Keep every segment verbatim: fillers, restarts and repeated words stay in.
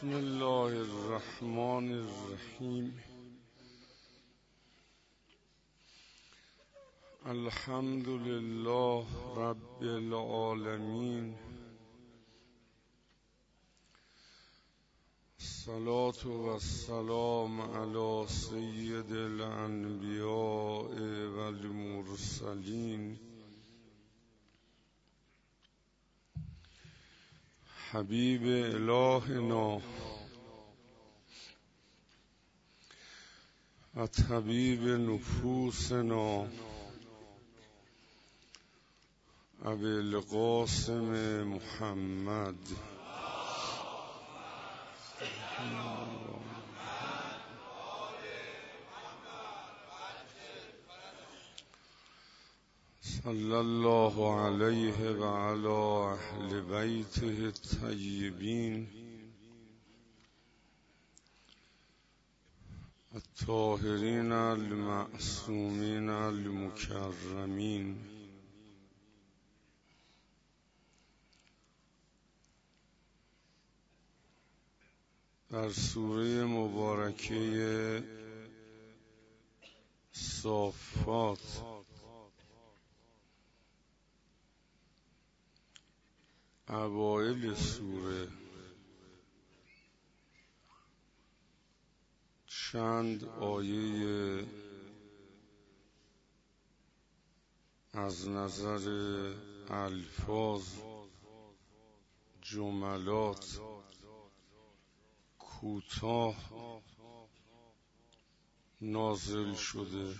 بسم الله الرحمن الرحیم. الحمد لله رب العالمین. الصلاة والسلام علی سید الانبیاء والمرسلین حبیب الهنا و طبیب نفوسنا ابی القاسم محمد صلی الله علیه و علی اهل بیته الطیبین الطاهرین المعصومین المکرمین. در سوره مبارکه صافات اوایل سوره چند آیه از نظر الفاظ، جملات کوتاه نازل شده.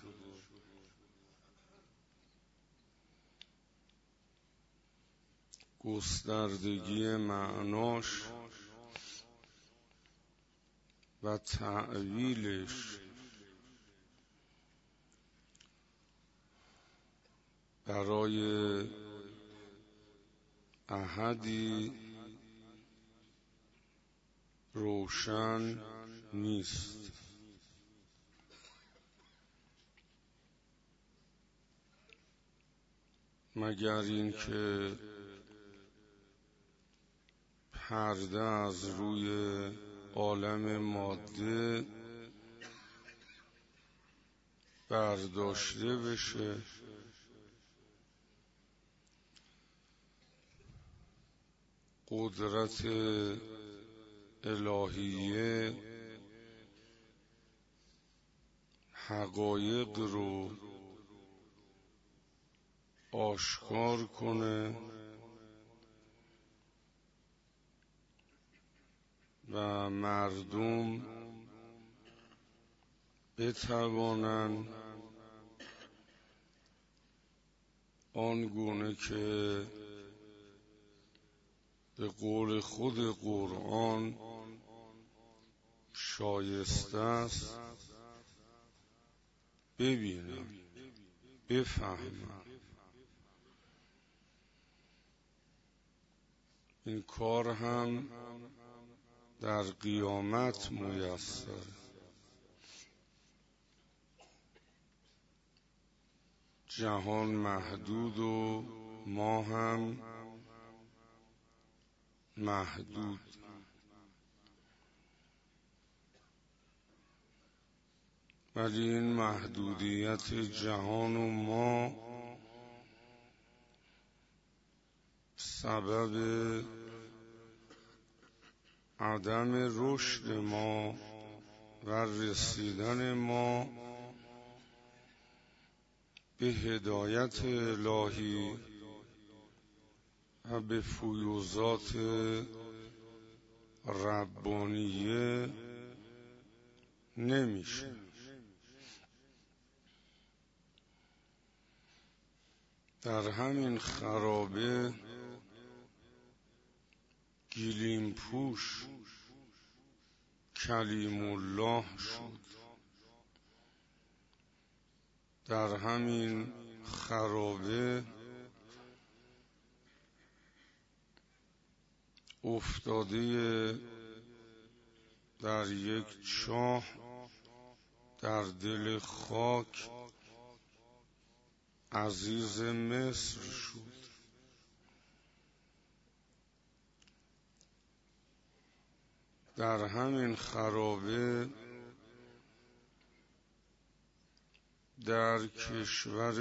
گستردگی معناش و تأویلش برای احدی روشن نیست. مگر اینکه پرده از روی عالم ماده برداشته بشه قدرت الهیه حقایق رو آشکار کنه و مردم بتوانند آنگونه که به قول خود قرآن شایسته است ببینم، بفهمم. این کار هم در قیامت میسر. جهان محدود و ما هم محدود. ولی این محدودیت جهان و ما سبب عدم رشد ما و رسیدن ما به هدایت الهی و به فیوضات ربانیه نمیشه. در همین خرابه گلیم پوش کلیم الله شد. در همین خرابه افتاده در یک چاه در دل خاک عزیز مصر شد. در همین خرابه در کشور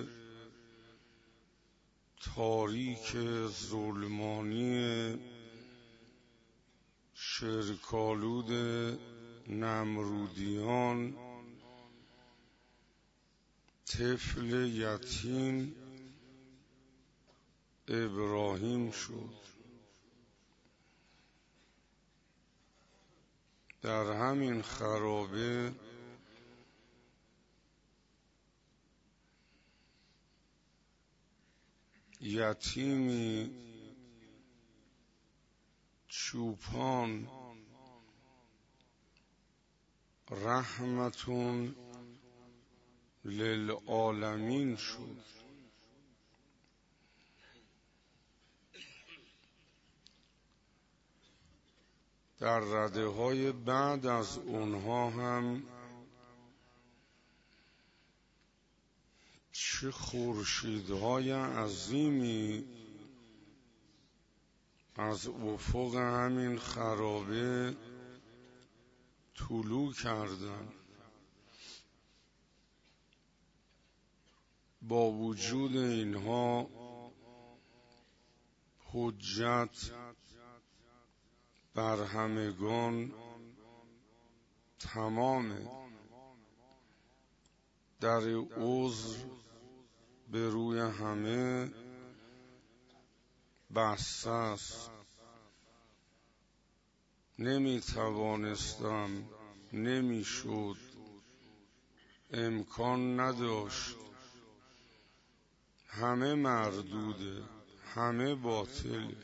تاریک ظلمانی شرکالود نمرودیان طفل یتیم ابراهیم شد. در همین خرابه یتیمی چوپان رحمتون للعالمین شد. در رده های بعد از اونها هم چه خورشیدهای عظیمی از افق همین خرابه طلوع کردند. با وجود اینها حجت بر همگان تمامه. در عذر به روی همه بسته است. نمی توانستم، نمی شد، امکان نداشت، همه مردوده، همه باطل.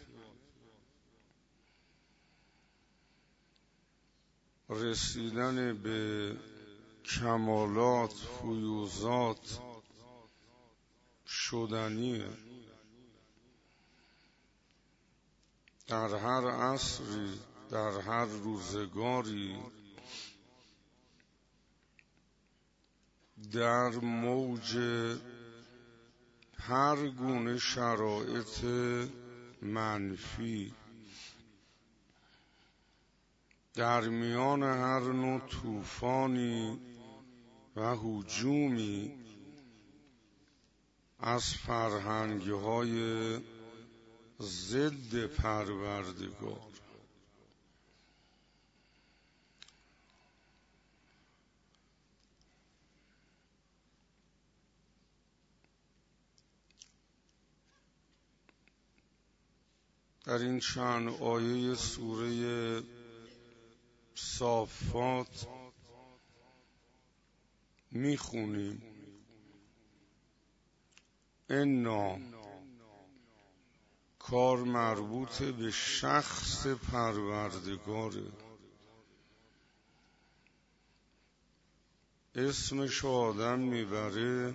رسیدن به کمالات، فیوزات شدنیه. در هر عصری، در هر روزگاری در موج هر گونه شرایط منفی، در میان هر نوع طوفانی و هجومی از فرهنگ‌های ضد پروردگار در این چند آیه سوره صافات میخونیم انا، کار مربوط به شخص پروردگاره. اسمش آدم میبره،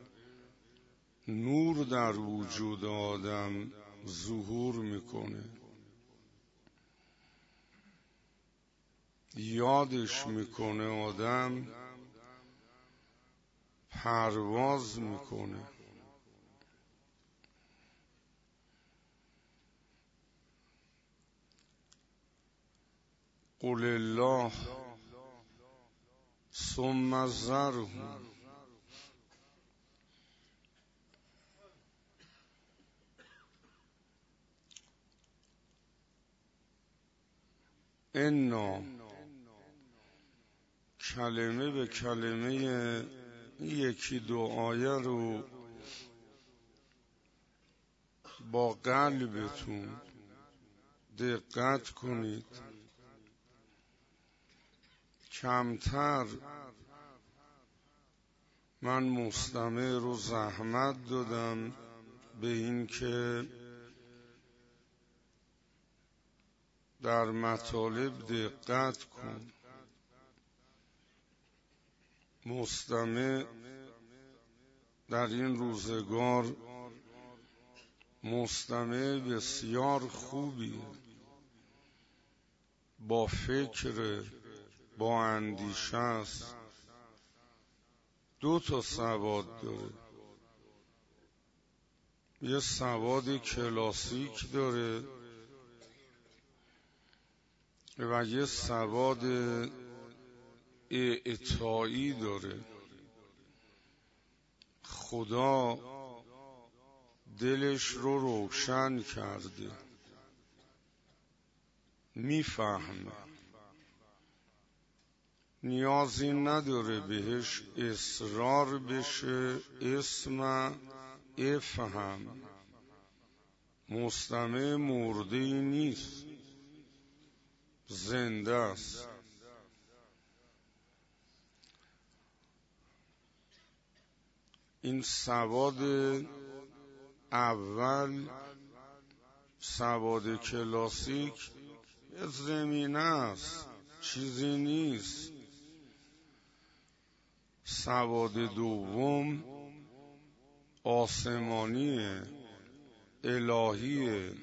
نور در وجود آدم ظهور میکنه، یادش میکنه، آدم پرواز میکنه. قل الله ثم ذرهم انا، کلمه به کلمه یکی دو آیه رو با قلبتون دقت کنید. کمتر من مستمع رو زحمت دادم به این که در مطالب دقت کن. مستمع در این روزگار مستمع بسیار خوبی، با فکر، با اندیشه است، دو تا سواد داره. یه سواد کلاسیک داره و یه سواد اعطایی داره. خدا دلش رو روشن کرده، میفهمه، نیازی نداره بهش اصرار بشه. اسم افهم مستمع مرده ای نیست، زنده است. این سواد اول، سواد کلاسیک، یه زمینه است، چیزی نیست. سواد دوم آسمانی، الهی،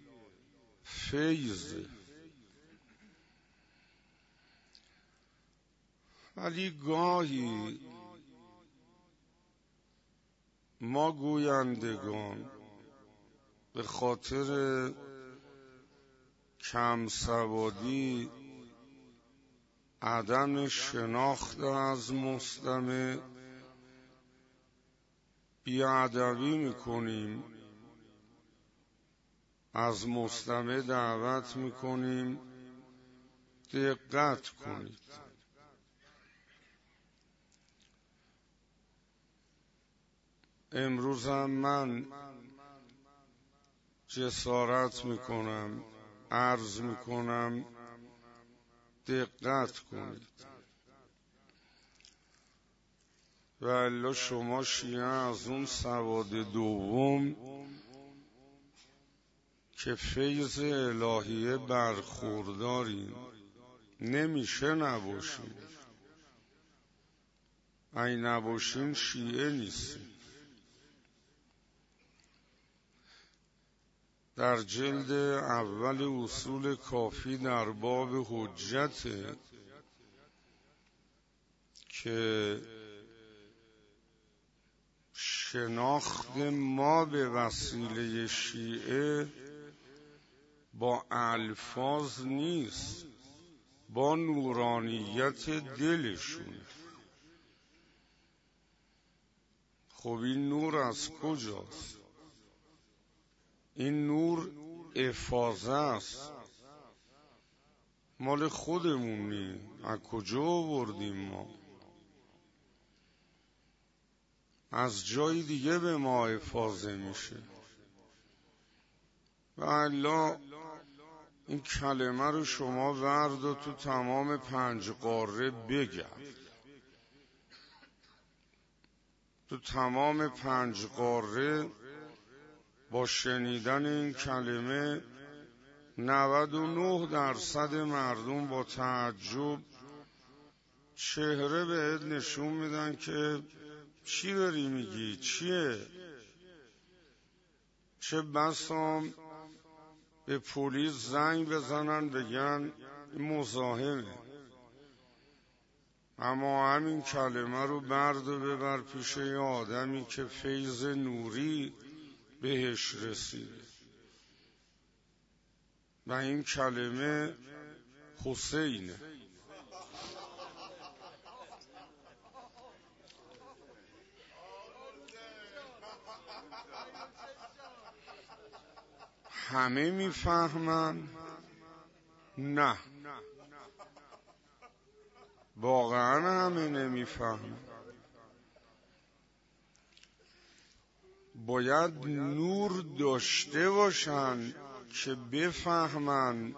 فیض. ولی گاهی ما گویندگان به خاطر کم سوادی، عدم شناخت از مستمع، بیادبی میکنیم، از مستمع دعوت میکنیم دقت کنید. امروزم من جسارت میکنم، عرض میکنم دقت کنید. و الا شما شیعه از اون سواد دوم که فیض الهیه برخوردارین، نمیشه نباشین. این نباشین شیعه نیستین. در جلد اول اصول کافی در باب حجت که شناخت ما به وسیله شیعه با الفاظ نیست، با نورانیت دلشون. خب این نور از کجاست؟ این نور افاضه است، مال خودمونی. از کجا آوردیم ما؟ از جای دیگه به ما افاضه میشه. و الا این کلمه رو شما ورد و تو تمام پنج قاره بگرد، تو تمام پنج قاره با شنیدن این کلمه نود و نه درصد مردم با تعجب چهره بهت نشون میدن که چی داری میگی؟ چیه؟ چه بسام به پلیس زنگ بزنن بگن مزاحمه. اما همین کلمه رو برد و ببر پیش یه آدمی که فیض نوری بهش رسیده و این کلمه حسینه. همه میفهمن؟ نه، واقعا همه نمیفهمن. باید نور داشته باشن که بفهمن،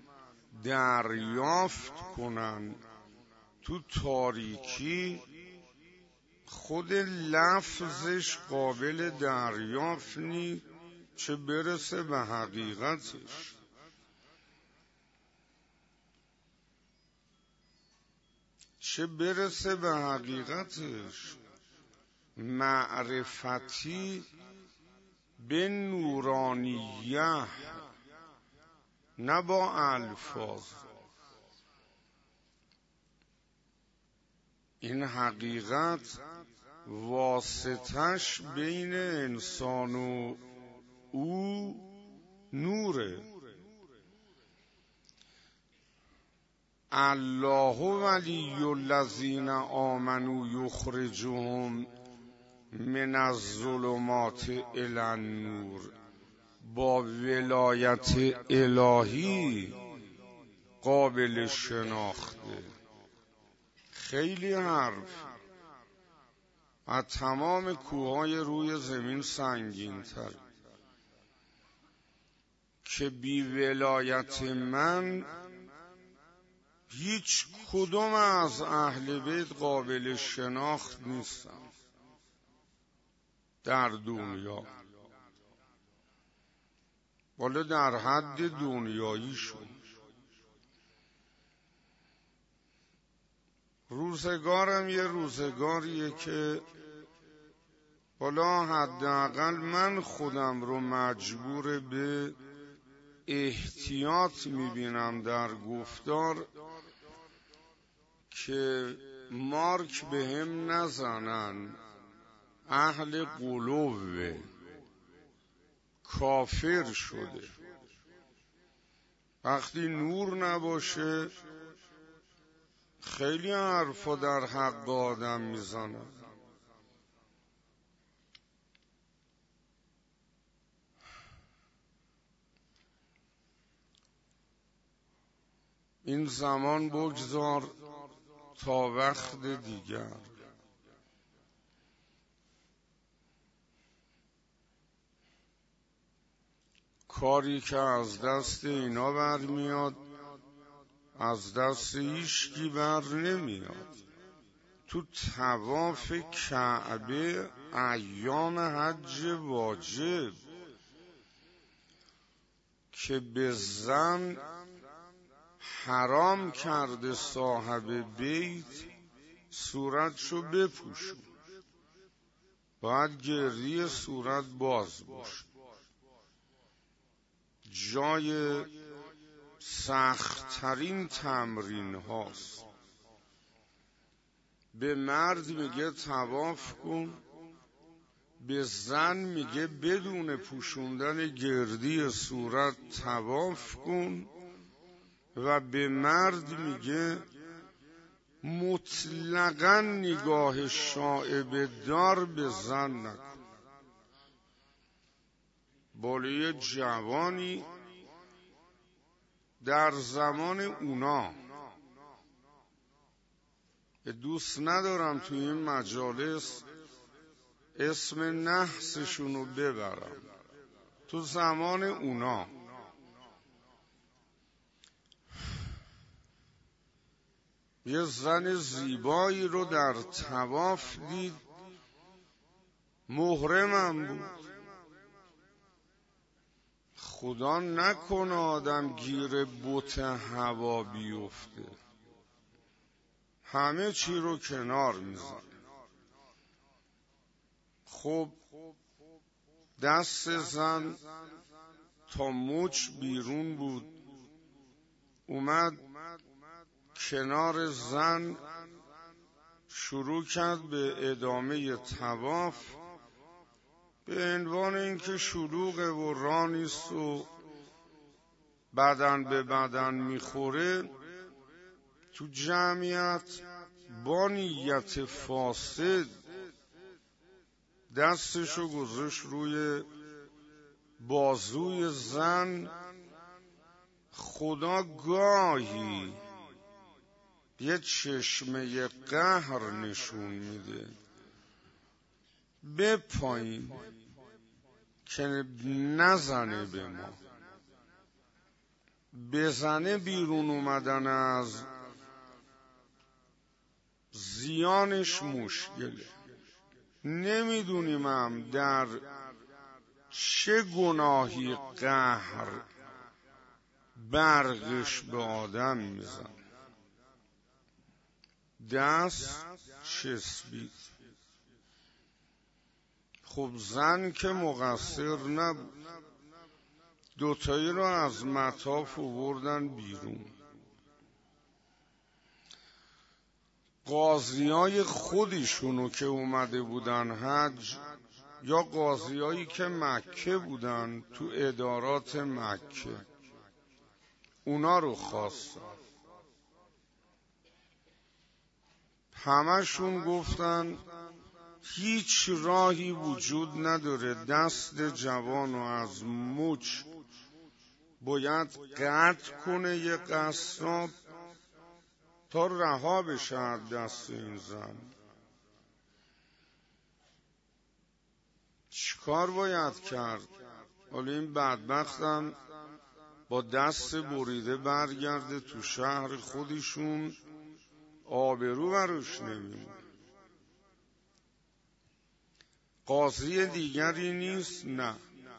دریافت کنن. تو تاریکی خود لفظش قابل دریافت نی، چه برسه به حقیقتش. چه برسه به حقیقتش. معرفتی به نورانیه، نه با الفاظ. این حقیقت واسطش بین انسان و او نوره. الله ولی الذین آمنوا یخرجهم من الظلمات الی النور. با ولایت الهی قابل شناخته. خیلی حرف، از تمام کوههای روی زمین سنگین تر، که بی ولایت من هیچ کدوم از اهل بیت قابل شناخت نیستن در دنیا، ولی در حد دنیاییشون. روزگارم یه روزگاریه که والا حداقل من خودم رو مجبور به احتیاط میبینم در گفتار که مارک به هم نزنن اهل قلوبه، کافر شده. وقتی نور نباشه خیلی حرفا در حق آدم میزنن. این زمان بگذار تا وقت دیگر. کاری که از دست اینا برمیاد از دست هیچکی بر نمیاد. تو طواف کعبه ایام حج واجب که به زن حرام کرده صاحب بیت صورتشو بپوشون، باید گردی صورت باز باشه. جای سخت‌ترین تمرین هاست. به مرد میگه طواف کن، به زن میگه بدون پوشوندن گردی صورت طواف کن، و به مرد میگه مطلقاً نگاه شائبه دار به زن نکن. بالای جوانی در زمان اونا، دوست ندارم توی این مجالس اسم نحسشونو ببرم، تو زمان اونا یه زن زیبایی رو در طواف دید، محرمم بود. خدا نکنه آدم گیر بت هوا بیفته، همه چی رو کنار میزنه. خب دست زن تا مچ بیرون بود، اومد کنار زن شروع کرد به ادامه طواف، به عنوان اینکه شلوغه و راه نیست و بدن به بدن میخوره. تو جمعیت با نیت فاسد دستشو گذاشت روی بازوی زن. خدا گاهی یه چشمه قهر نشون میده به پایین که نزنه به ما، بزنه بیرون اومدن از زیانش مشکله. نمیدونیم هم در چه گناهی قهر برقش به آدم میزن. دست چسبید. خب زن که مقصر نبود، دوتایی رو از مطاف آوردن بیرون. قاضیای خودشونو که اومده بودن حج، یا قاضیایی که مکه بودن تو ادارات مکه، اونا رو خواستن همشون گفتن هیچ راهی وجود نداره دست جوان رو از مچ باید قطع کنه یه قصاب تا رها بشه از دست این زن. چیکار باید کرد؟ حالا این بدبختم با دست بریده برگرده تو شهر خودشون، آبرو براش نمیمونه. قاضی دیگری نیست؟ نه.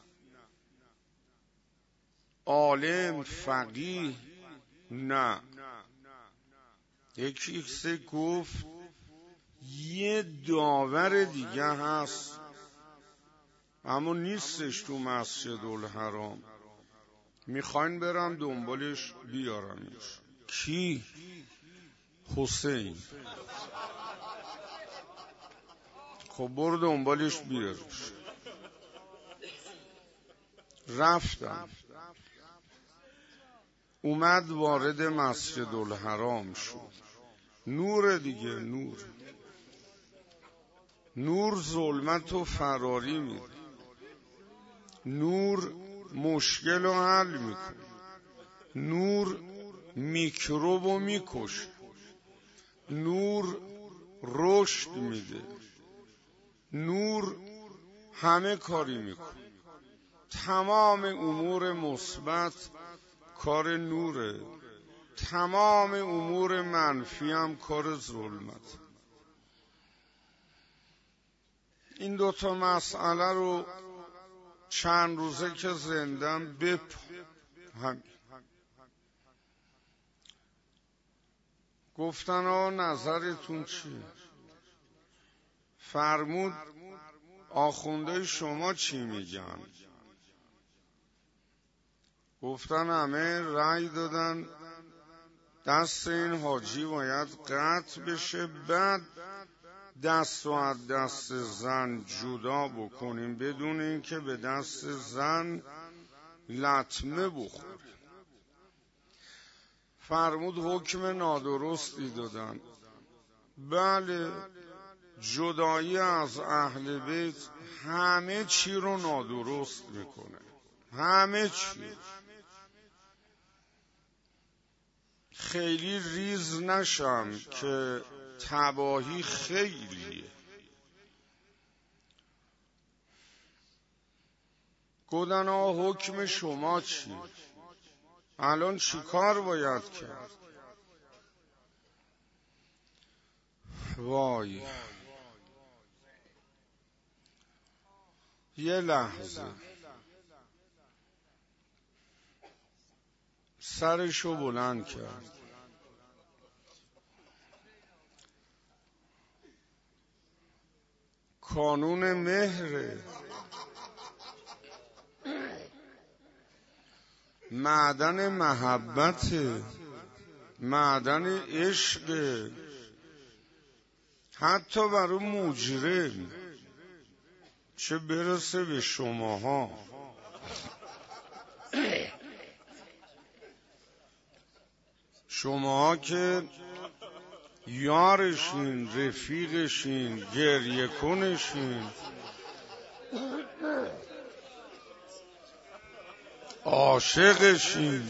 عالم فقیه؟ نه. یکی سه گفت یه داور دیگه هست اما نیستش تو مسجد الحرام، میخواین برم دنبالش بیارمش. کی؟ حسین. خب برو دنبالش بیارش. رفتم، اومد وارد مسجد الحرام شد. نور دیگه، نور نور ظلمت و فراری میده. نور مشکل رو حل میکنه. نور میکروب رو میکشه. نور رشد میده. نور همه کاری میکنه. تمام امور مثبت کار نوره، تمام امور منفی هم کار ظلمت. این دوتا مسئله رو چند روزه که زندم بپ هم گفتن آقا نظرتون چیه؟ فرمود آخونده شما چی میگن؟ گفتن همه رأی دادن دست این حاجی باید قطع بشه، بعد دست و از دست زن جدا بکنیم بدون اینکه به دست زن لطمه بخوره. فرمود حکم نادرستی دادن. بله، جدایی از اهل بیت همه چی رو نادرست میکنه، همه چی. خیلی ریز نشم که تباهی خیلیه. گفتن آقا حکم شما چی؟ الان چی کار باید کرد؟ وای، یه لحظه سرشو بلند کرد. کانون مهره، معدن محبت، معدن عشق، حتی برای مجرم، چه برسه به شماها. شماها که یارشین، رفیقشین، گریه کنشین، عاشقشین.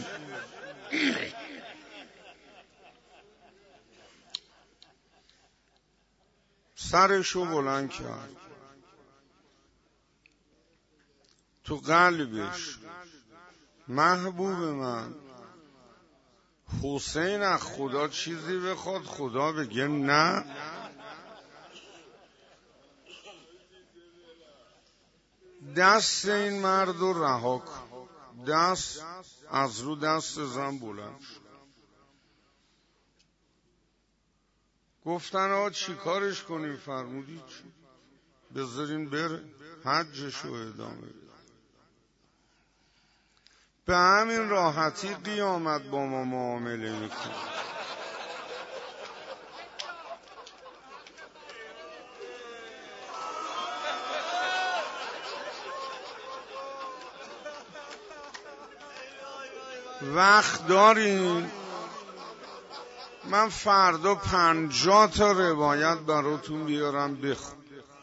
سرشو بلند کرد. تو قلبش محبوب من حسین از خدا چیزی بخواد خدا بگه نه. دست این مرد رو رها کن. دست از رو دست زن بلند شد. گفتن آقا چی کارش کنیم؟ فرمودی چی؟ بذارین بره حجشو ادامه بده. به همین راحتی قیامت با ما معامله میکنه. وقت دارین؟ من فردا پنجاه تا روایت براتون بیارم بخون.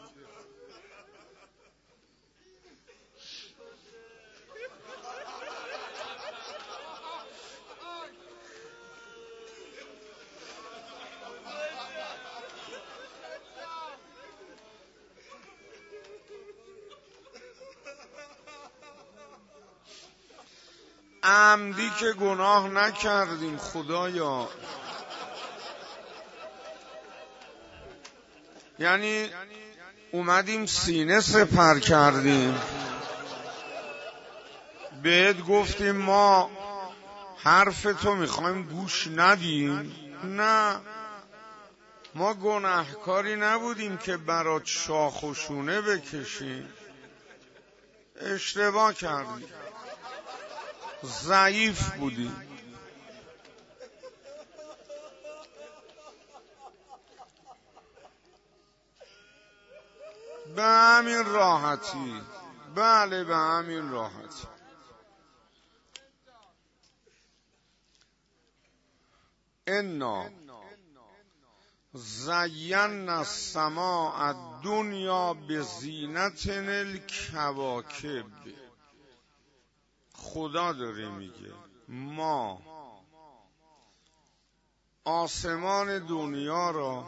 عمدی که گناه نکردیم خدایا، یعنی اومدیم سینه سپر کردیم، بهت گفتیم ما حرف تو میخوایم گوش ندیم. نه، ما گناهکاری نبودیم که برات شاخ و شونه بکشیم. اشتباه کردیم، ضعیف بودیم. به همین راحتی، بله به همین راحتی. انا زینا السماء الدنیا بزینت الکواکب. خدا داره میگه ما آسمان دنیا را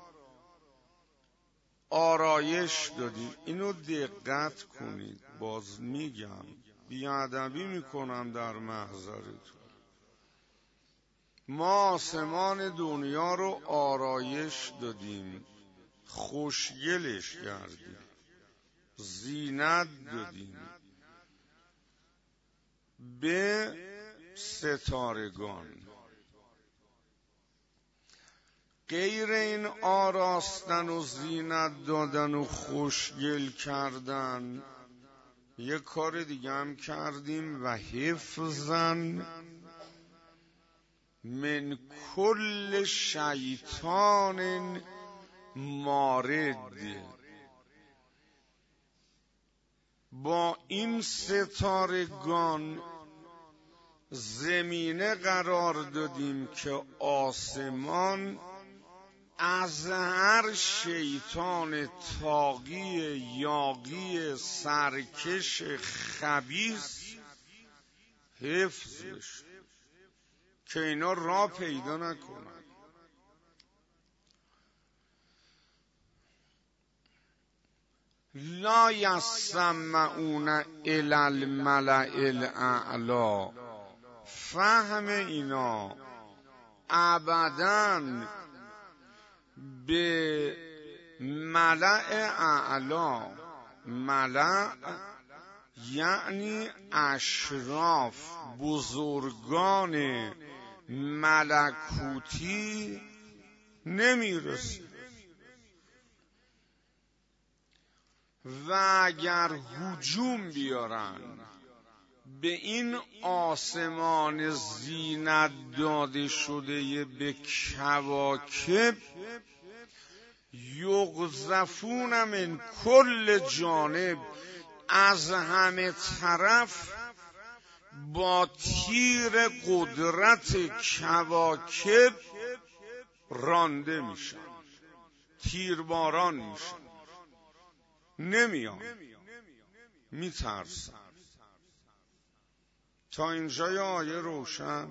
آرایش دادیم. اینو دقت کنید، باز میگم بیادبی میکنم در محضرتون. ما آسمان دنیا رو آرایش دادیم، خوشگلش کردیم، زینت دادیم به ستارگان. غیر این آراستن و زینت دادن و خوشگل کردن یه کار دیگه هم کردیم، و حفظن من کل شیطان مارد. با این ستارگان زمینه قرار دادیم که آسمان از هر شیطان طاغی یاغی سرکش خبیث حفظ بشه که اینا راه پیدا نکنن. لا یسمعون الی الملأ الاعلی. فهم اینا ابداً به ملأ اعلا. ملأ یعنی اشراف، بزرگان ملکوتی نمیرسه. و اگر هجوم بیارن به این آسمان زینت داده شده به کواکب، یقذفون من کل جانب، از همه طرف با تیر قدرت کواکب رانده میشن، تیرباران میشن، نمیان، میترسن. تا اینجای آیه روشن؟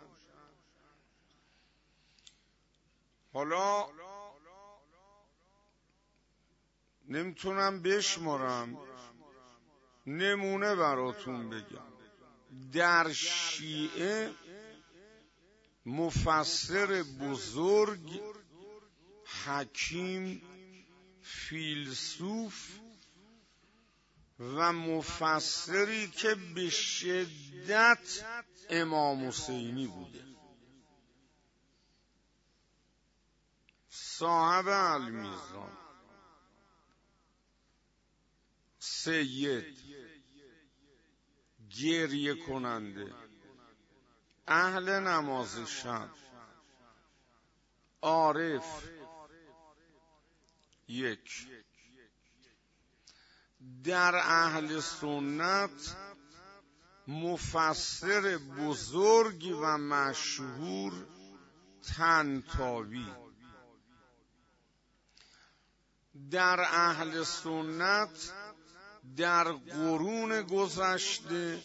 حالا نمیتونم بشمارم، نمونه براتون بگم. در شیعه مفسر بزرگ، حکیم، فیلسوف و مفسری که به شدت امام حسینی بوده، صاحب المیزان، سید، گریه کننده، اهل نماز شب، عارف. یک در اهل سنت مفسر بزرگ و مشهور طنطاوی. در اهل سنت در قرون گذشته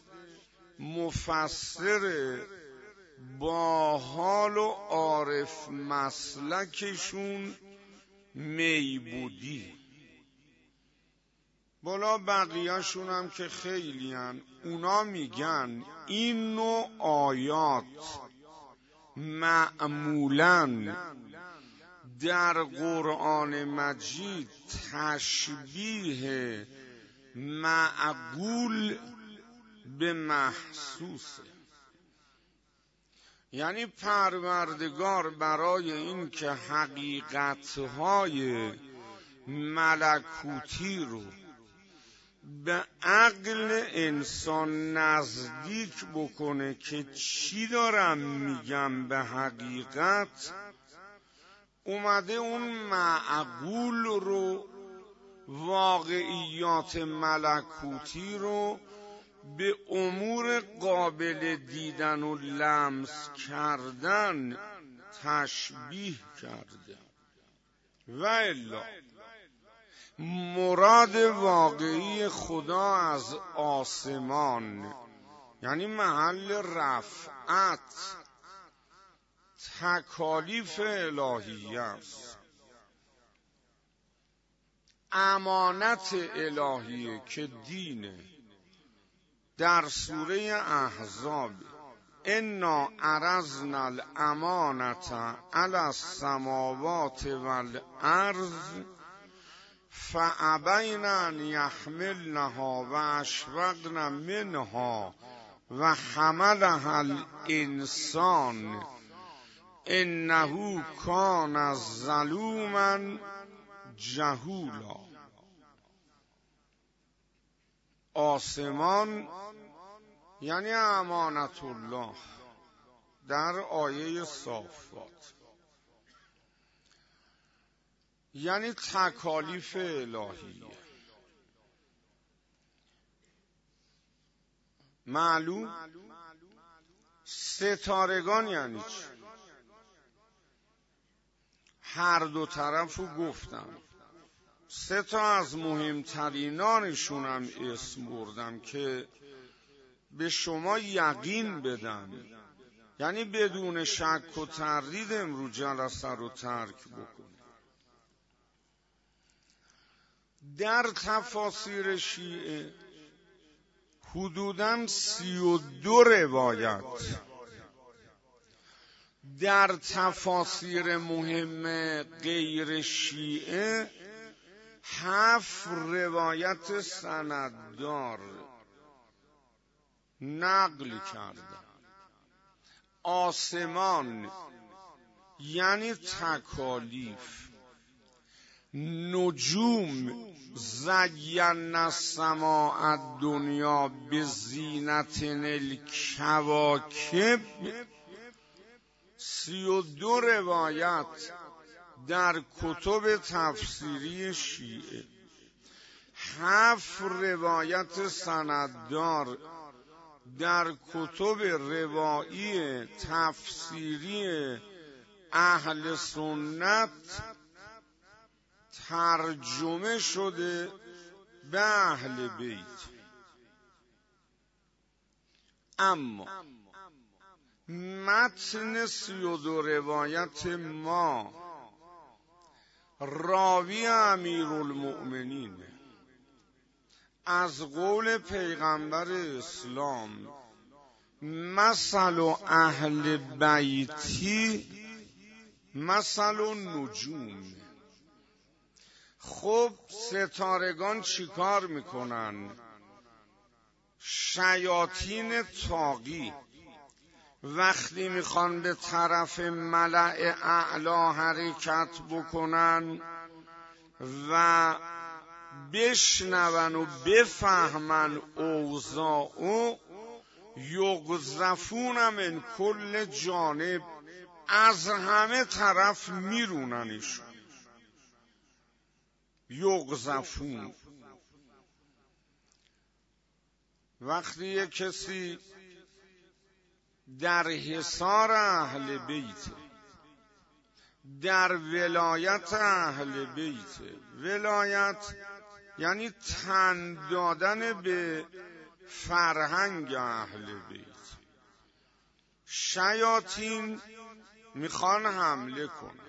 مفسر با حال و عارف مسلکشون میبودی. بالا بقیه‌شون هم که خیلی هن، اونا میگن این نوع آیات معمولاً در قرآن مجید تشبیه معقول به محسوسه. یعنی پروردگار برای این که حقیقتهای ملکوتی رو به عقل انسان نزدیک بکنه که چی دارم میگم به حقیقت، اومده اون معقول رو، واقعیات ملکوتی رو به امور قابل دیدن و لمس کردن تشبیه کرده. و الا مراد واقعی خدا از آسمان، یعنی محل رفعت، تکالیف الهیه است، امانت الهیه که دینه. در سوره احزاب انا عرضنا الامانة علی السماوات والارض فابین ان یحملنها واشفقن منها و حملها الانسان انه کان ظلوما جهولا. آسمان یعنی امانت الله در آیه صافات، یعنی تکالیف الهیه. معلوم ستارگان یعنی چی؟ هر دو طرفو گفتم. سه تا از مهمترینانشون هم اسم بردم که به شما یقین بدم، یعنی بدون شک و تردید امروز جلسه رو ترک بکنید. در تفاسیر شیعه حدوداً سی و دو روایت، در تفاسیر مهم غیر شیعه هفت روایت سنددار نقل کردن. آسمان یعنی تکالیف، نجوم زینا السماء الدنیا بزینة الکواکب، سی و دو روایت در کتب تفسیری شیعه، هفت روایت سنددار در کتب روایی تفسیری اهل سنت ترجمه شده به اهل بیت. اما متن سی و دو روایت ما راوی امیرالمؤمنین از قول پیغمبر اسلام مثل اهل بیتی مثل نجوم. خب ستارگان چیکار میکنن؟ شیاطین طاغی وقتی میخوان به طرف ملأ اعلی حرکت بکنن و بشنون و بفهمن اوضاع و یقذفون من کل جانب، از همه طرف میروننشون. یقذفون وقتی یک کسی در حصار اهل بیت در ولایت اهل بیت. ولایت یعنی تن دادن به فرهنگ اهل بیت. شیاطین میخوان حمله کنن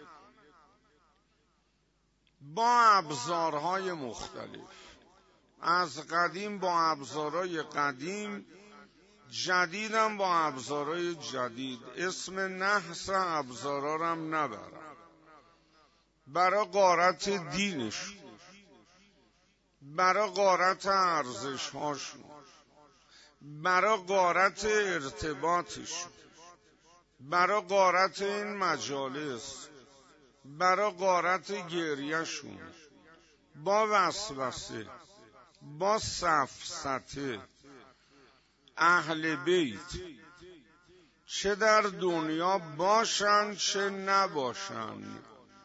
با ابزارهای مختلف، از قدیم با ابزارهای قدیم، جدیدم با ابزارهای جدید. اسم نحس ابزارا رو هم نبرم، برای غارت دینشون، برای غارت ارزش هاشون، برای غارت ارتباطشون، برای غارت این مجالس، برای غارت گریهشون، با وسوسه، با سفسطه. اهل بیت چه در دنیا باشند چه نباشند،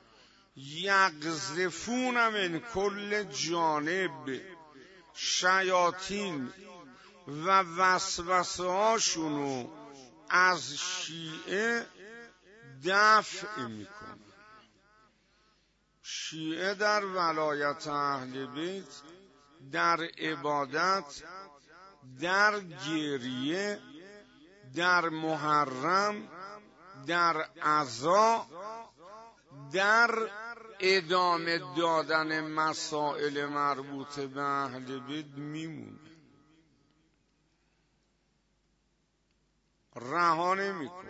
یقذفون من کل جانب. شیاطین و وسوسه هاشونو از شیعه دفع میکنن. شیعه در ولایت اهل بیت، در عبادت، در گریه، در محرم، در عزا، در ادامه دادن مسائل مربوط به اهل بیت میمونه، رها نمیکنه.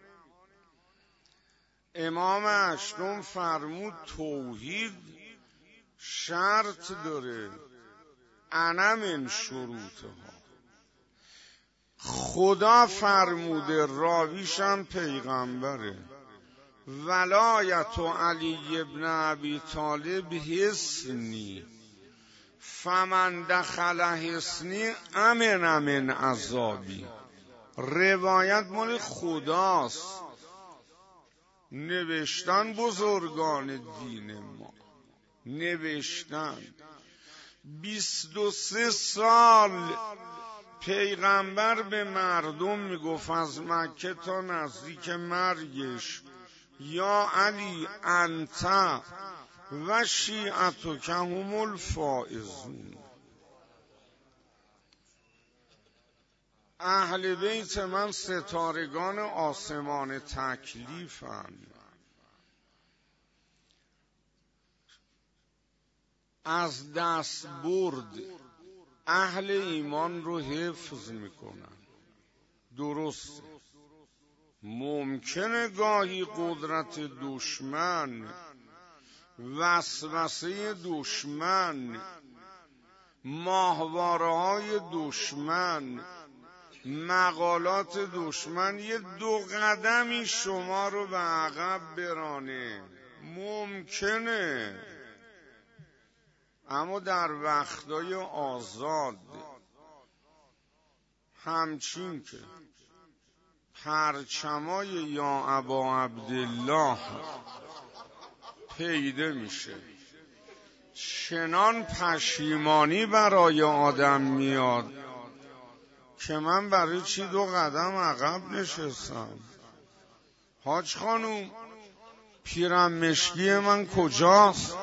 امام هشتم فرمود توحید شرط داره، انا من شروطها. خدا فرموده، راویشم پیغمبره. ولایت علی ابن ابی طالب حصنی، فمن دخل حصنی امن من عذابی. روایت مال خداست، نوشتن بزرگان دین ما، نوشتن. بیست و سه سال پیغمبر به مردم میگفت از مکه تا نزدیک مرگش، یا علی انت و شیعتک هم الفائزون. اهل بیت من ستارگان آسمان تکلیفند، از دست برد اهل ایمان رو حفظ میکنن. درسته ممکنه گاهی قدرت دشمن، وسوسه دشمن، ماهواره های دشمن، مقالات دشمن یه دو قدمی شما رو به عقب برانه، ممکنه. اما در وقتای آزاد همچین که پرچمای یا ابا عبدالله پیدا میشه، چنان پشیمانی برای آدم میاد که من برای چی دو قدم عقب نشستم. حاج خانوم پیرم مشکی من کجاست؟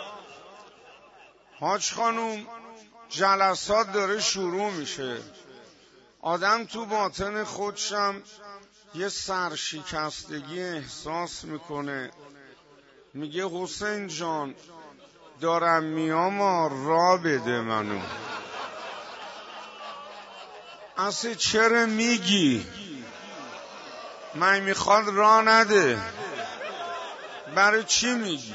حاج خانوم جلسات داره شروع میشه، آدم تو باطن خودشم یه سرشکستگی احساس میکنه، میگه حسین جان دارم میام را بده منو. اصلا چرا میگی؟ من میخواد را نده، برای چی میگی؟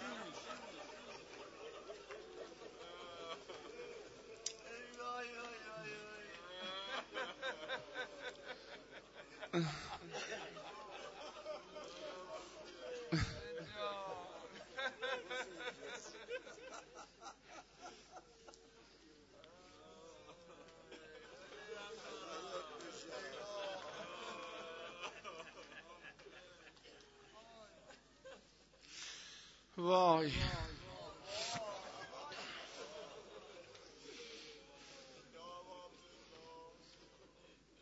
وای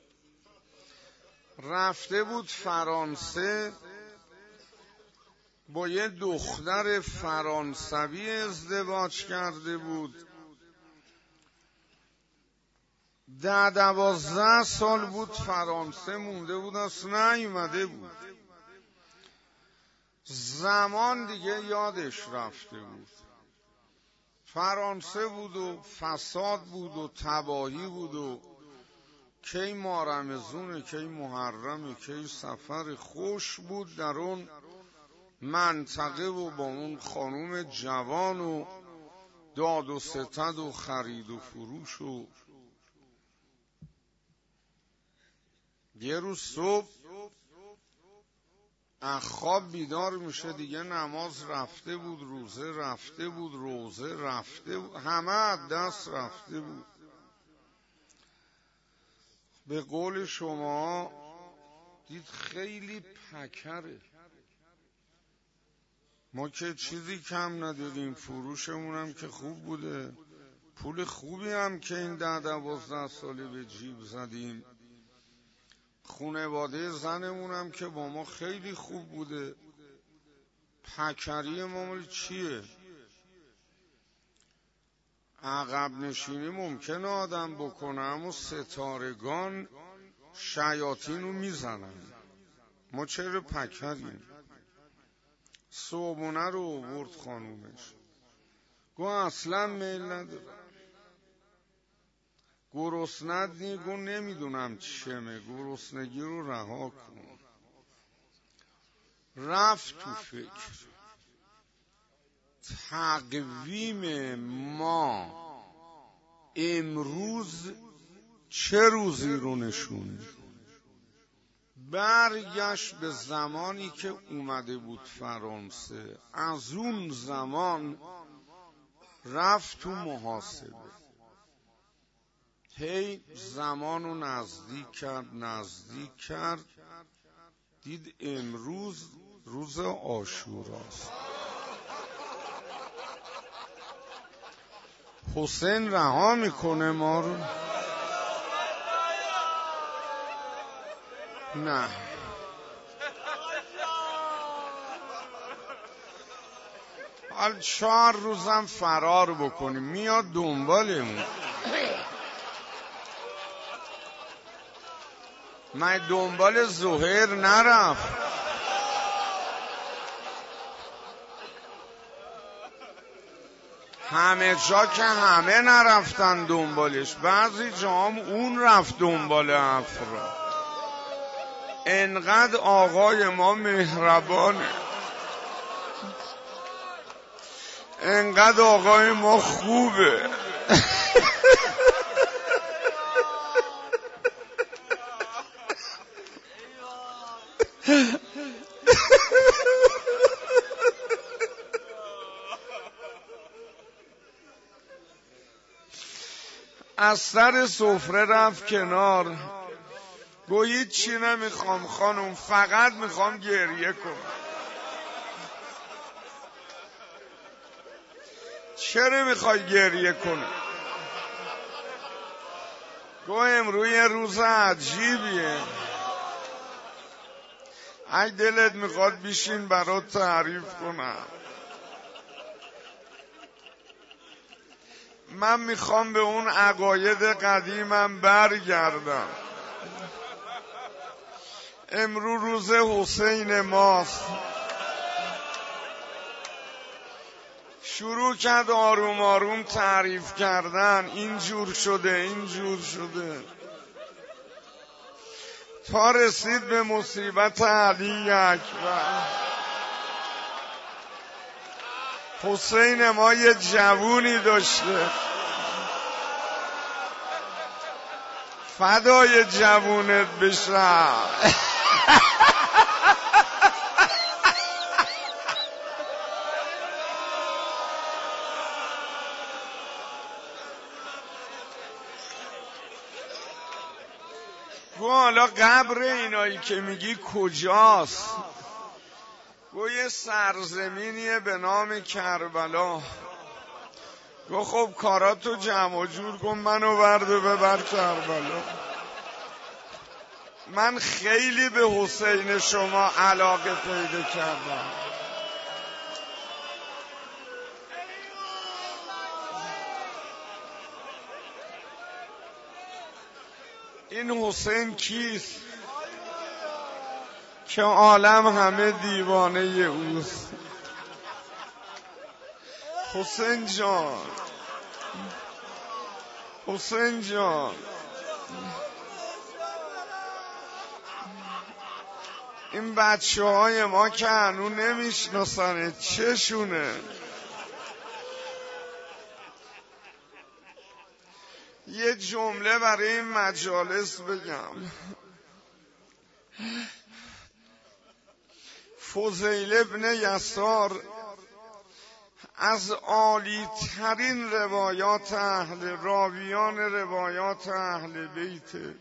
رفته بود فرانسه، با یه دختر فرانسوی ازدواج کرده بود. ده دوازده سال بود فرانسه مونده بود، اصلا نیومده بود. زمان دیگه یادش رفته بود. فرانسه بود و فساد بود و تباهی بود و کی ماه رمضونه، کی محرمه، کی سفر. خوش بود در اون منطقه و با اون خانوم جوان و داد و ستد و خرید و فروش. و یه روز صبح خواب بیدار میشه، دیگه نماز رفته بود، روزه رفته بود، روزه رفته بود، همه دست رفته بود. به قول شما دید خیلی پکره. ما که چیزی کم ندیدیم، فروشمون هم که خوب بوده، پول خوبی هم که این ده دوازده ساله به جیب زدیم، خونواده زنمون هم که با ما خیلی خوب بوده. پکری ما مال چیه؟ عقب نشینی ممکنه آدم بکنه، اما ستارگان شیاطین رو میزنن. ما چرا پکریم؟ صبحونه رو آورد خانومش، گو اصلا میل ندارم. گرسنه‌ت گو نمیدونم چمه، گرسنگی رو رها کن. رفت تو فکر. تقویم ما امروز چه روزی رو نشونه؟ برگشت به زمانی که اومده بود فرانسه. از اون زمان رفت تو محاسبه، هی زمان رو نزدیک کرد نزدیک کرد، دید امروز روز عاشوراست. حسین رها میکنه ما رو؟ نه. حال چهار روزم فرار بکنیم میاد دنبالمون. من دنبال زهیر نرفت. همه جا که همه نرفتن دنبالش، بعضی جا هم اون رفت دنبال افراد. انقدر آقای ما مهربانه، انقدر آقای ما خوبه. از سر سفره رفت کنار، گویی چی نمیخوام خانم، فقط میخوام گریه کنم. چرا میخوای گریه کنی؟ گو امروز یه روز عجیبیه، اگه دلت میخواد بیشین برات تعریف کنم. من میخوام به اون عقاید قدیمم برگردم. امروز روز حسین ماست. شروع کرد آروم آروم تعریف کردن، این جور شده این جور شده، تا رسید به مصیبت علی اکبر. حسین ما یه جوونی داشته، فدای جوونت بشم. گو حالا قبر اینایی که میگی کجاست؟ گو یه سرزمینیه به نام کربلا. گو خب کاراتو جمع و جور کن، منو برد و ببر کربلا. من خیلی به حسین شما علاقه پیدا کردم. این حسین کیست که عالم همه دیوانه اوست؟ حسین جان، حسین جان، این بچه های ما که هنو نمیشناسنه چشونه؟ یه جمله برای این مجالس بگم. فضیل ابن یسار از عالی ترین روایات اهل راویان روایات اهل بیت.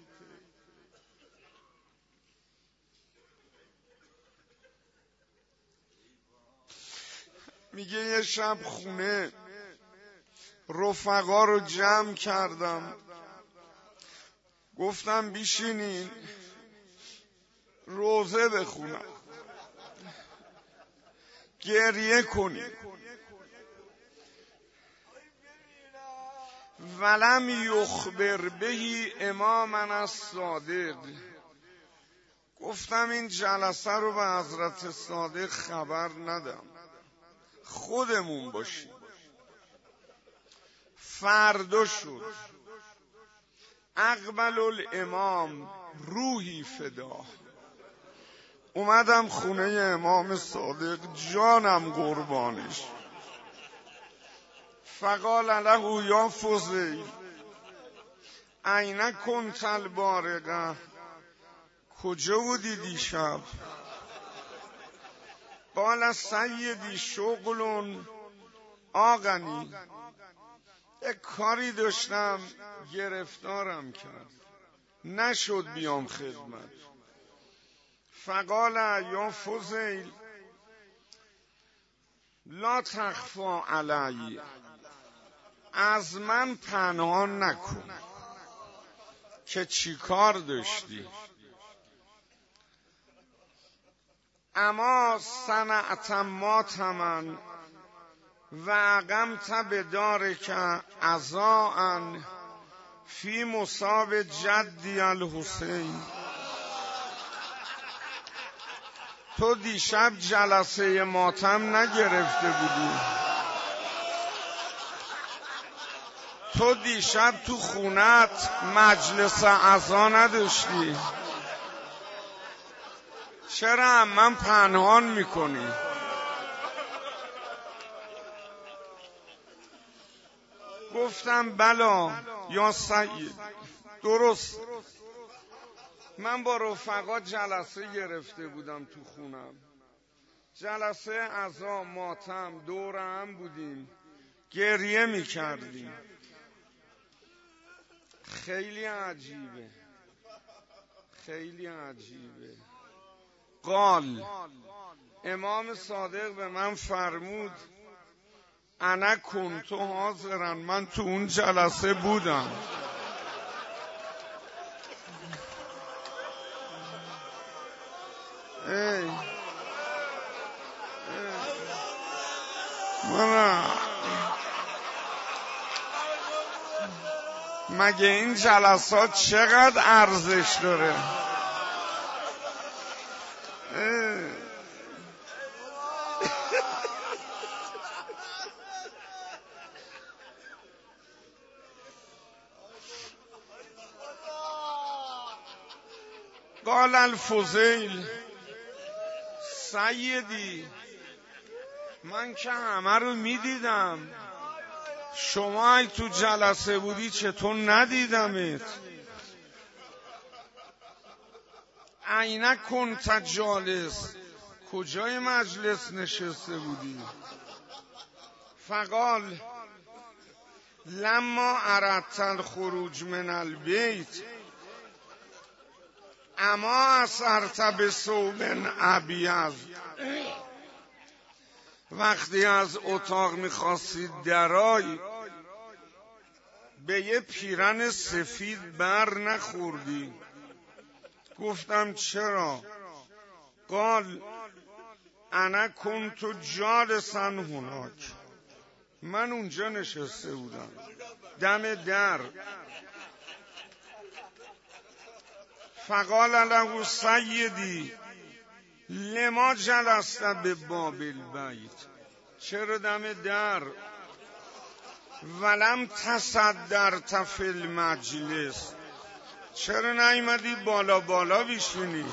میگه یه شب خونه رفقا رو جمع کردم، گفتم بیشینین روزه بخونم، گریه کنیم. ولم یخبر بهی امامنا الصادق. گفتم این جلسه رو به حضرت صادق خبر ندم، خودمون باشیم. فردا شد، اقبل الامام روحی فدا. اومدم خونه امام صادق، جانم قربانش. فقال له یا فضیل این کنت البارقه، کجا بودی دیشب؟ قال سیدی شغل آغنی، یک کاری داشتم گرفتارم کرد، نشد بیام خدمت. فقال یا فضیل لا تخفا علی، از من پنهان نکن که چی کار داشتی. اما صنعت ماتمن و اقمت بدارک عزاء فی مصاب جدی الحسین. تو دیشب جلسه ماتم نگرفته بودی؟ تو دیشب تو خونت مجلس عزا نداشتی؟ چرا من پنهان میکنی؟ گفتم بلا یا سید، درست. من با رفقا جلسه گرفته بودم تو خونم، جلسه عزا ماتم، دور هم بودیم، گریه میکردیم. خیلی عجیبه، خیلی عجیبه. قال امام صادق به من فرمود انا کنت حاضرا، من تو اون جلسه بودم. ای ای من مگه این جلسات چقدر ارزش داره؟ قال الفضیل سیدی، من که همه رو میدیدم، شما ای تو جلسه بودی چطور ندیدمت؟ این کنت جالس، کجای مجلس نشسته بودی؟ فقال لما اردت الخروج من البیت اما اثرت بثوب ابیض. وقتی از اتاق میخواستید درای، به یه پیرن سفید بر نخوردی؟ گفتم چرا؟ قال انا کنت جالسا هناک، من اونجا نشسته بودم دم در. فقال له سیدی لما جلست به باب البیت، چرا دم در ولم تصدرت فی المجلس، چرا نیامدی بالا بالا بشینی؟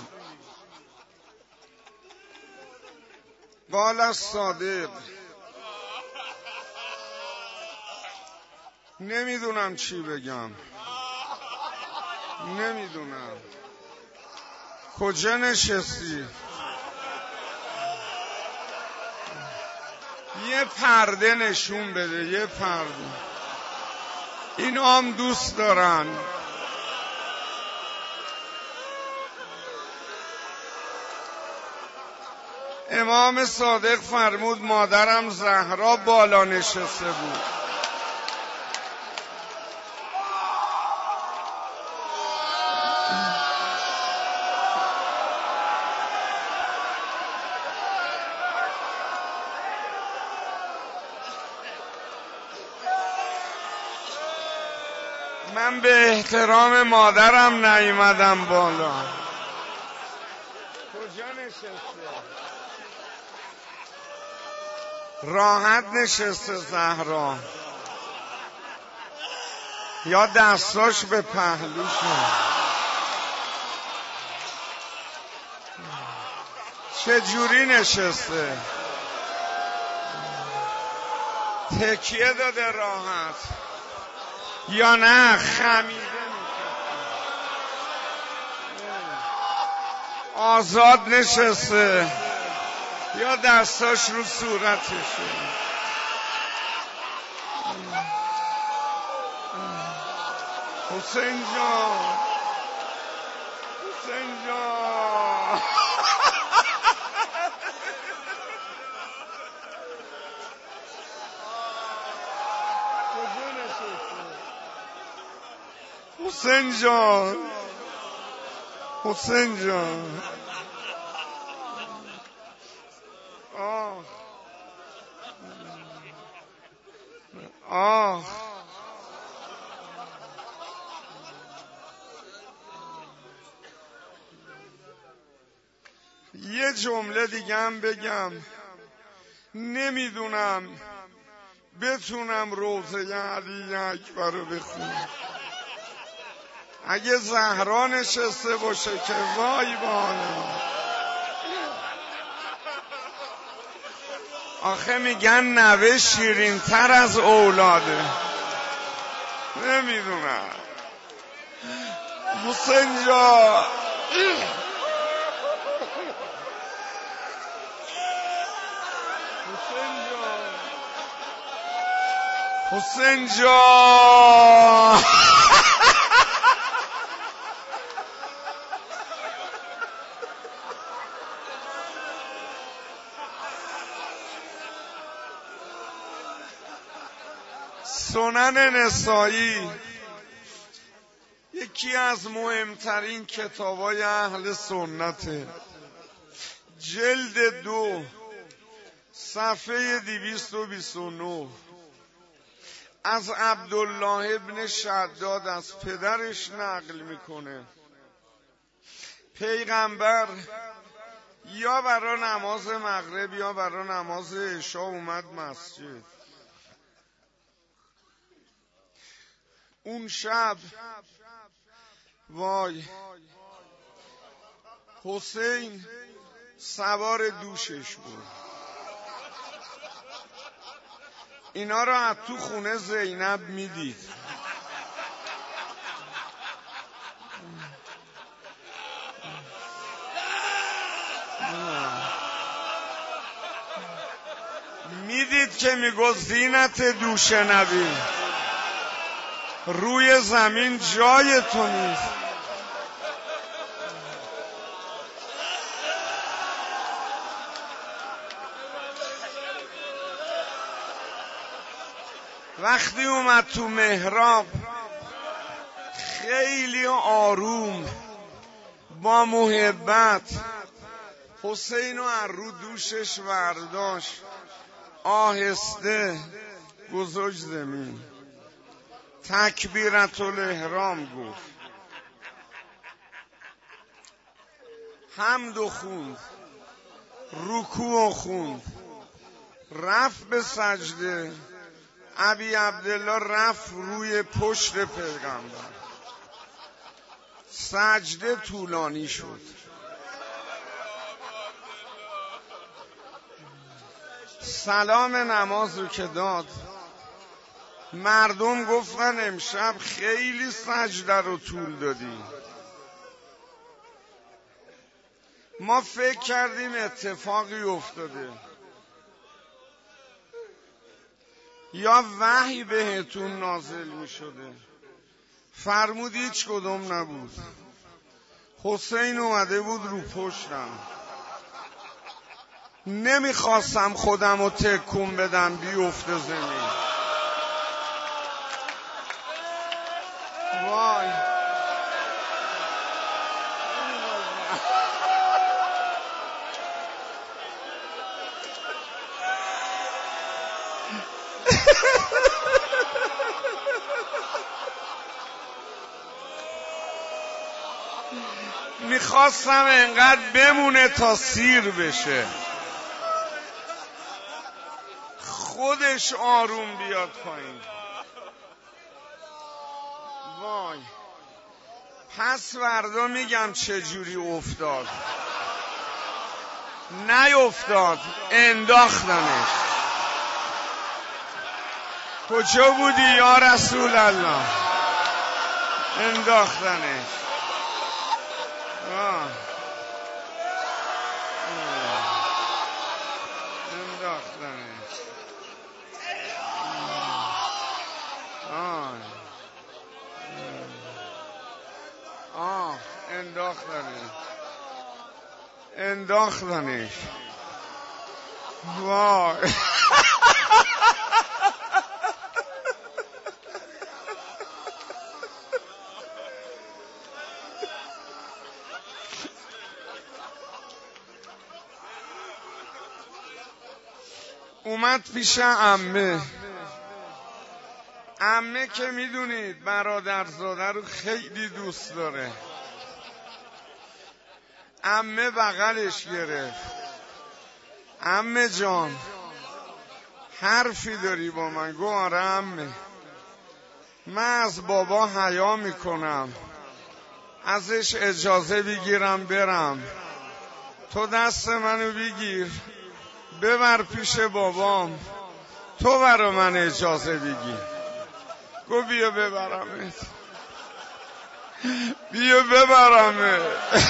قال الصادق نمیدونم چی بگم، نمیدونم. کجا نشستی؟ یه پرده نشون بده، یه پرده. اینا هم دوست دارن. امام صادق فرمود مادرم زهرا بالا نشسته بود. من به احترام مادرم نیومدم بالا. کجا نشسته؟ راحت نشسته زهرا، یا دستاش به پهلوشه؟ چه جوری نشسته؟ تکیه داده راحت یا نه خمیده آزاد نشسته یا دستاش رو صورتشه؟ حسین جان، حسین جان حسین جان، حسین جان. آه آه یه جمله دیگه هم بگم، نمیدونم بتونم روضه علی اکبر رو بخونم. اگه زهرا نشسته باشه که وای بانه. آخه میگن نوه شیرین تر از اولاده. نمیدونم. حسین جان، حسین جان سنن نسائی یکی از مهمترین کتابای اهل سنته. جلد دو صفحه دویست و بیست و نه از عبدالله ابن شداد از پدرش نقل میکنه. پیغمبر یا برای نماز مغرب یا برای نماز عشا اومد مسجد. اون شب وای حسین سوار دوشش بود. اینا رو از تو خونه زینب میدید. میدید که میگو زینت دوش نبی، روی زمین جای تو نیست. وقتی اومد تو محراب خیلی آروم با محبت حسین رو از رو دوشش برداشت، آهسته گذاشت زمین، تکبیرت الاحرام گفت. حمد و خوند، رکوع و خوند، رفت به سجده. ابی عبدالله رفت روی پشت پیغمبر. سجده طولانی شد. سلام نماز رو که داد، مردم گفتن امشب خیلی سجده رو طول دادی. ما فکر کردیم اتفاقی افتاده، یا وحی بهتون نازل می شده. فرمود هیچ کدوم نبود. حسین اومده بود رو پشتم، نمیخواستم خودم رو تکون بدم بیفته زمین. وای میخواستم انقدر بمونه تا سیر بشه، خودش آروم بیاد پایین. وای پس فردا میگم چجوری افتاد. نیفتاد، انداختنش. کجا بودی یا رسول الله؟ انداختنش. آه. انداختنش. آه. آه. انداختنش. انداختنش. وای اومد پیش عمه. عمه که میدونید برادرزاده رو خیلی دوست داره. عمه بغلش گرفت. عمه جان حرفی داری با من؟ گو آره عمه، من از بابا حیا میکنم، ازش اجازه بگیرم برم. تو دست منو بگیر ببر پیش بابام، تو برا من اجازه بگیر. گو بیا ببرمت، بیا ببرمت.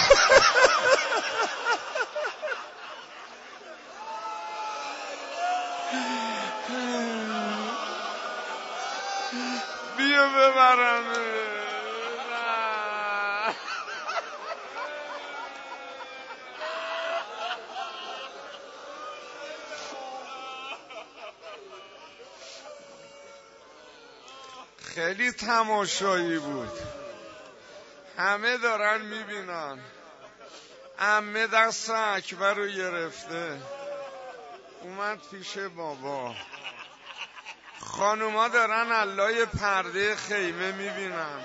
بیا ببرمت. خیلی تماشایی بود، همه دارن میبینن. عمه دست اکبر رو گرفته اومد پیش بابا. خانوما دارن علای پرده خیمه میبینن.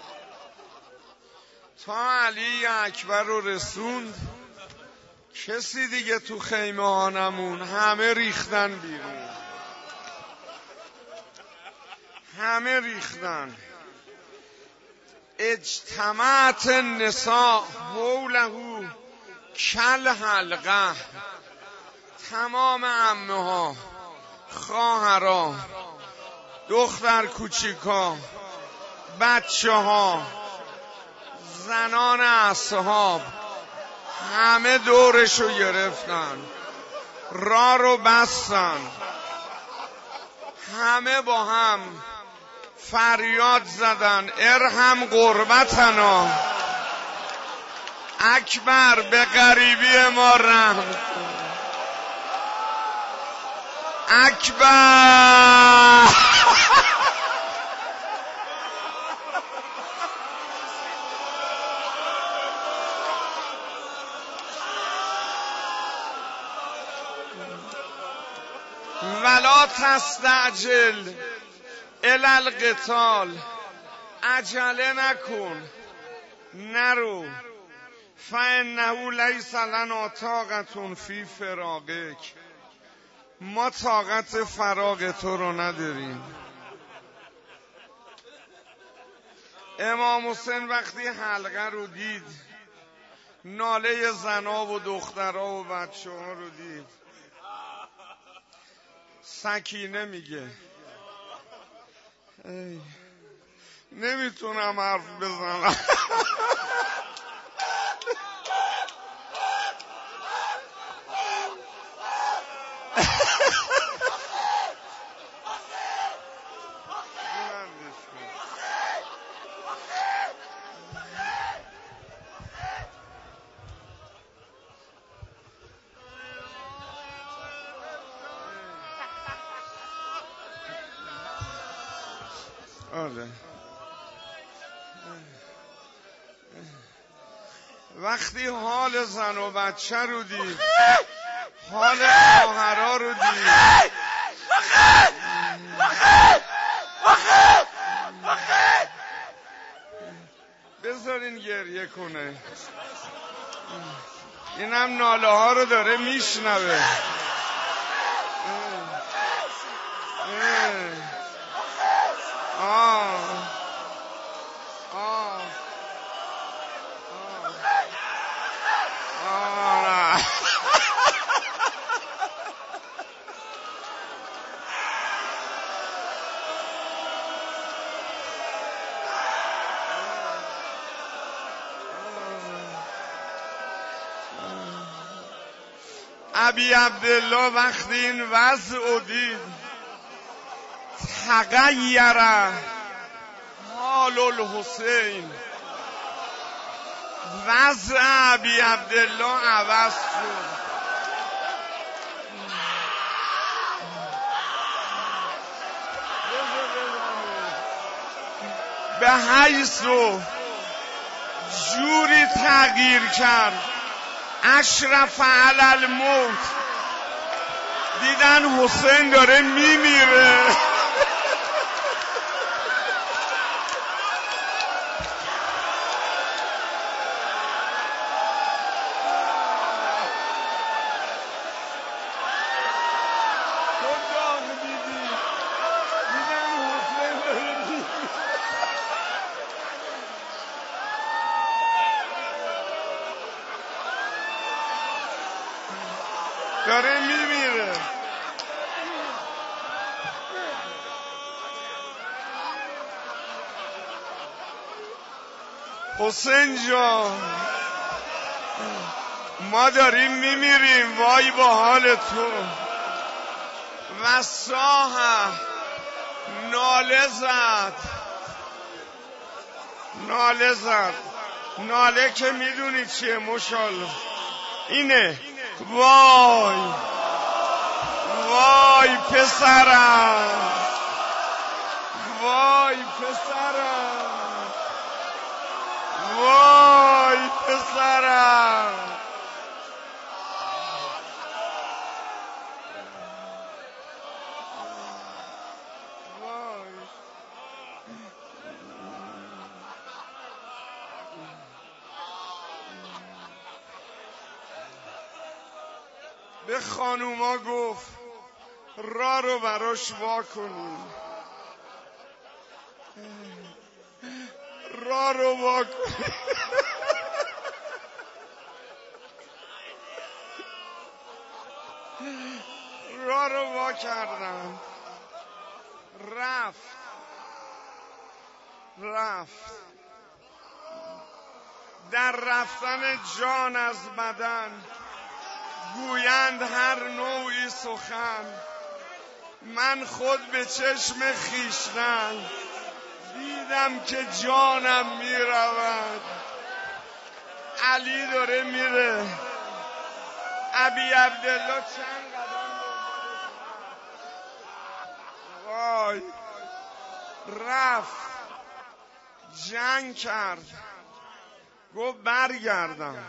تا علی اکبر رو رسوند، کسی دیگه تو خیمه ها نمون، همه ریختن بیرون. همه ریختن. اجتماعت النساء حوله کل حلقه. تمام عمه ها، خواهرها، دختر کوچیکا، بچه ها، زنان اصحاب، همه دورشو گرفتن، راه رو بستن. همه با هم فریاد زدن ارحم غربتنا. اکبر به غریبی ما رحم کن. اکبر ولا تستعجل الی القتال. عجله نکن، نرو. فانه لیس لنا طاقة فی فراقک، ما طاقت فراق تو رو نداریم. امام حسین وقتی حلقه رو دید، ناله زنا و دخترها و بچه ها رو دید، سکینه میگه ای نمیتونم حرف بزنم. آره وقتی حال زن و بچه رو دید، حال خواهرها رو دید، بذارین گریه کنه، اینم ناله ها رو داره میشنوه. آه آه آه ابی عبدالله وقتی این وضع دید، تغییر حال الحسین، وضع ابی عبدالله عوض شد. به حیث جوری تغییر کرد، اشرف علی الموت، دیدن حسین داره میمیره. داره میمیره. حسین جان ما داریم میمیریم، وای با حال تو. و ساحه ناله زد، ناله زد، ناله که میدونی چیه مشالله اینه، وای وای پسرم، وای پسرم، وای پسرم. به خانوما گفت راه رو براش وا کنیم، راه رو وا کنیم. راه رو وا کردم، رفت رفت در رفتن جان از بدن گویند هر نوعی سخن، من خود به چشم خویشتن دیدم که جانم می رود. علی داره میره، ابی عبدالله چند قدم وای رفت، جنگ کرد، گفت برگردم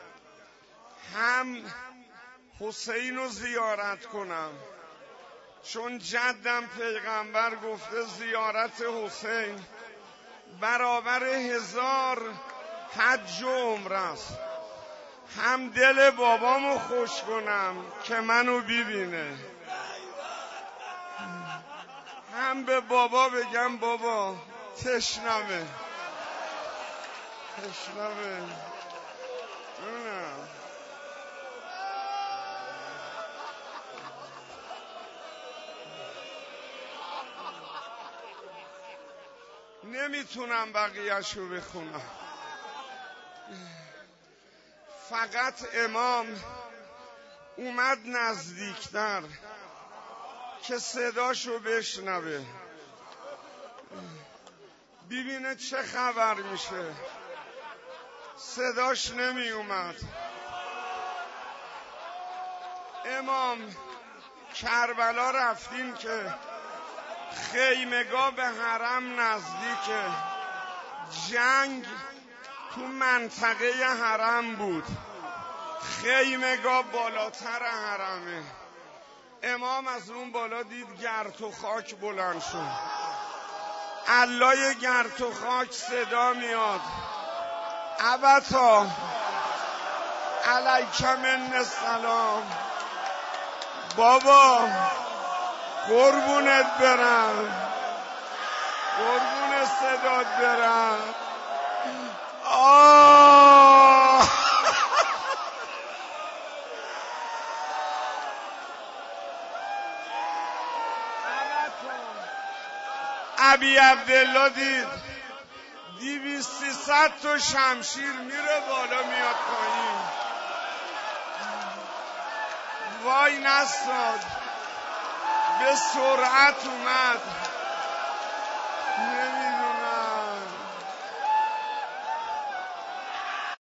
هم حسین رو زیارت کنم، چون جدم پیغمبر گفته زیارت حسین برابر هزار حج و عمره است. هم دل بابامو خوش کنم که منو ببینه، هم به بابا بگم بابا تشنمه تشنمه جونم. نمیتونم بقیه‌شو بخونم، فقط امام اومد نزدیکتر که صداشو بشنوه، ببینه چه خبر میشه. صداش نمی اومد. امام کربلا رفتین که خیمگاه به حرم نزدیکه، جنگ تو منطقه حرم بود، خیمگاه بالاتر حرمه. امام از اون بالا دید گرد و خاک بلند شد، علای گرد و خاک صدا میاد ابتا علیکم من السلام. بابا قربونت برم، قربون صدات برم. آه ابی عبدالله دید دیویست سیصد تا شمشیر میره بالا میاد پایین، وای نستاد، به سرعت اومد